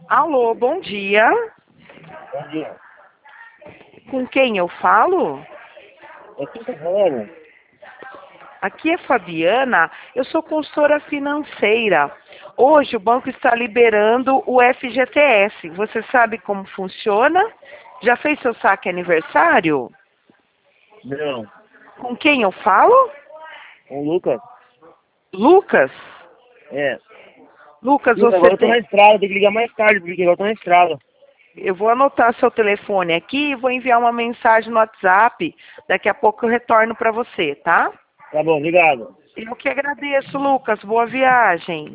Alô, bom dia. Bom dia. Com quem eu falo? É quem tá falando? Aqui é Fabiana, eu sou consultora financeira. Hoje o banco está liberando o FGTS. Você sabe como funciona? Já fez seu saque aniversário? Não. Com quem eu falo? O Lucas? Lucas? É. Lucas, Lucas, você agora eu tô na tem. estrada, tem que ligar mais tarde, porque agora eu tô na estrada. Eu vou anotar seu telefone aqui e vou enviar uma mensagem no WhatsApp. Daqui a pouco eu retorno para você, tá? Tá bom, obrigado. Eu que agradeço, Lucas. Boa viagem.